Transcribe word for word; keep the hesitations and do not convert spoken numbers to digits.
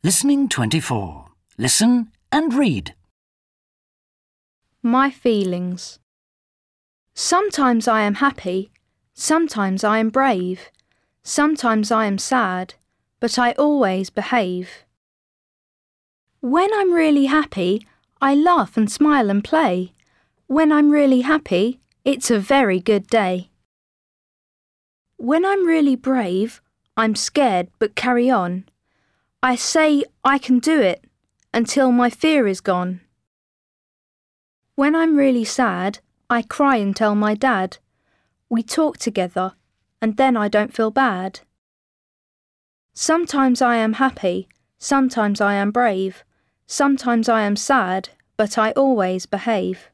Listening twenty-four. Listen and read. My feelings. Sometimes I am happy, sometimes I am brave, sometimes I am sad, but I always behave. When I'm really happy, I laugh and smile and play. When I'm really happy, it's a very good day. When I'm really brave, I'm scared but carry on. I say I can do it until my fear is gone. When I'm really sad, I cry and tell my dad. We talk together and then I don't feel bad. Sometimes I am happy, sometimes I am brave, sometimes I am sad, but I always behave.